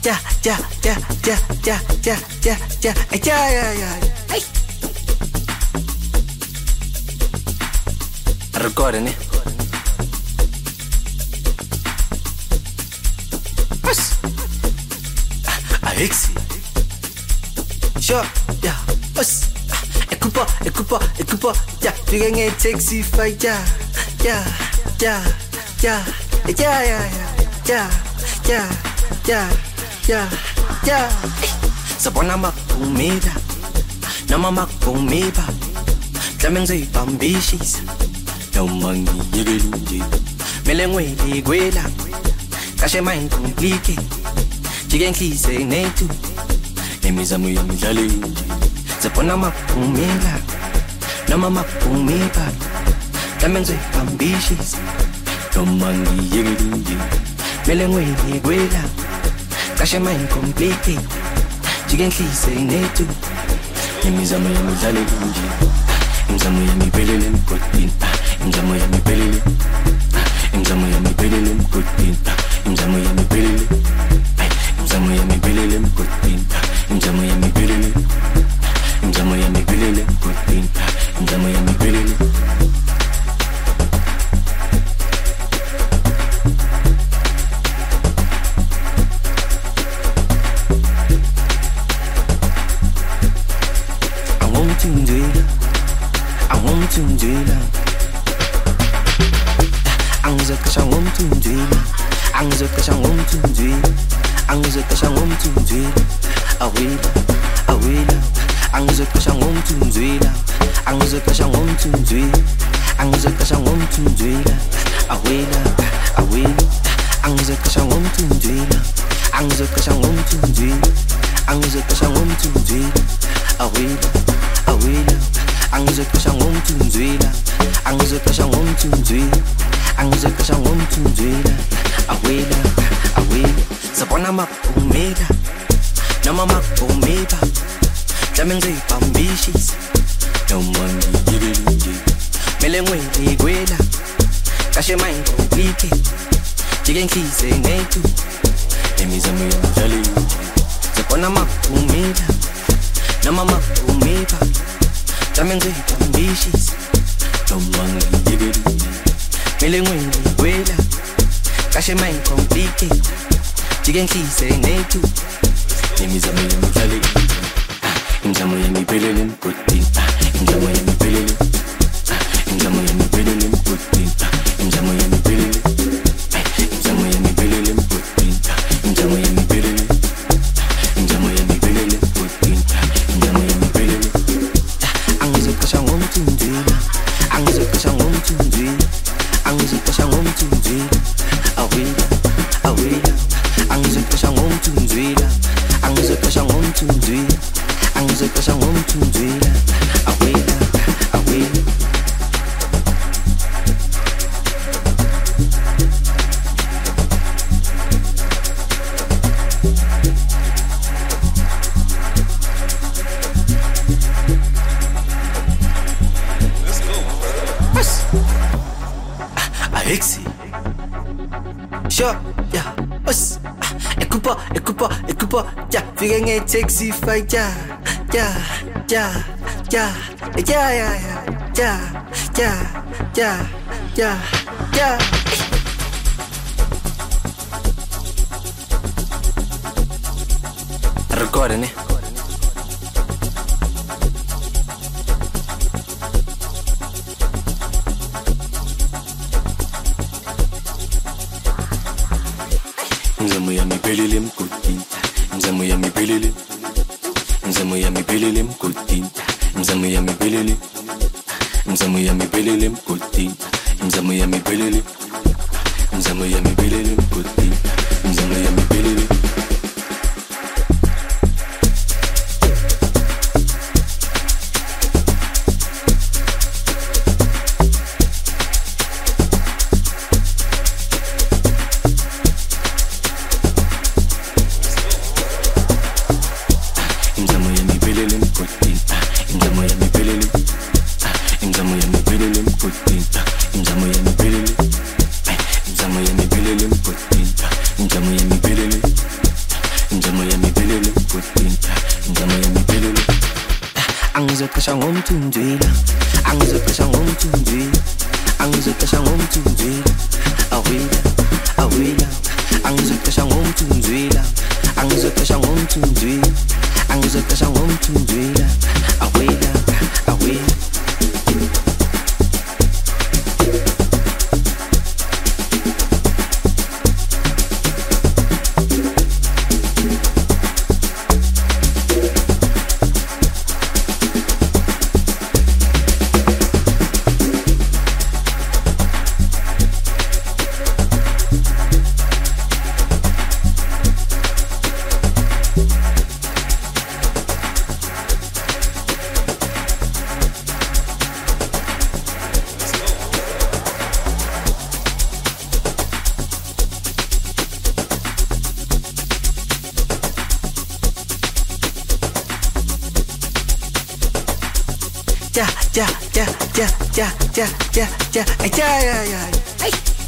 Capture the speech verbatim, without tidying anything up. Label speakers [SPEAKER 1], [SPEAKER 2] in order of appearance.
[SPEAKER 1] yeah, yeah, yeah, yeah, yeah, yeah, yeah, yeah, yeah, yeah, yeah. Hey. Recording it. Yes. Alexi. Sure, yeah, yes. Écoute pas, écoute pas, écoute pas, yeah. Tu gagnes un taxi fight, yeah, yeah, yeah, yeah, yeah, yeah, yeah, yeah, yeah, yeah, yeah. Sabona makumida, nama makumiba, tlamengze bambishisa, no mangi yegelinje, melengwe ligwela, kashe mind complique, chigen kise netu, emizamu yamijalinje, sabona makumida, nama makumiba, tlamengze bambishisa, no mangi yegelinje, melengwe ligwela, kashe mind complique. Chicken cheese ain't it too. Imizamo ya mizale kunji. Imzamo ya mipelele mkotin. Imzamo ya mipelele. Imzamo ya mipelele mkotin. Imzamo ya mipelele. Imzamo ya mipelele mkotin. Imzamo ya mipelele. Imzamo ya mipelele mkotin. Imzamo ya mipelele. Tunjila Angza kashangom tunjila Angza kashangom tunjila Angza kashangom tunjila Awila Awila Angza kashangom tunjila Angza kashangom tunjila Angza kashangom tunjila Awila Awila Angza kashangom tunjila Angza kashangom tunjila Angza kashangom tunjila Awila Awila Angizekasha ngomthunzwela Angizekasha ngomthunzwela Angizekasha ngomthunzwela Awela awela Sabona makumela Nama makumela Tlamengze bambishisa Noma ngiyebelinje Mele ngwele gwela Kashe mind complique Chicken kise netu Emizamo yamjalinje Sabona makumela Nama makumela Tlamengze bambishisa Noma ngiyebelinje Mele ngwele gwela Kashe mind complique Chicken kise netu Emizamo yamjalinje Imzamo yamipelele mkotin Imzamo yamipelele Imzamo yamipelele mkotin Imzamo yamipelele Imzamo yamipelele mkotin Imzamo yamipelele Imzamo yamipelele mkotin Imzamo yamipelele Angizekasha ngomthunzwela Angizekasha ngomthunzwela Angizekasha ngomthunzwela Awela awela Angizekasha ngomthunzwela Angizekasha ngomthunzwela Angizekasha ngomthunzwela Awela awela Alexi. Sure, yeah, us. Écoute pas, écoute pas, écoute pas, yeah. Fais gagner un taxi fight, yeah, yeah, yeah, yeah, yeah, yeah, yeah, yeah, yeah, yeah, yeah. Recording it. Mzamo ya mipelele mkotin Mzamo ya mipelele Mzamo ya mipelele mkotin Mzamo ya mipelele Mzamo ya mipelele mkotin Mzamo ya mipelele Mzamo ya mipelele mkotin Mzamo ya mipelele angizoqesha ngomthunzwela awela awela angizoqesha ngomthunzwela angizoqesha ngomthunzwela angizoqesha ngomthunzwela awela awela ja ja ja ja ja ja ja ja ja ja ja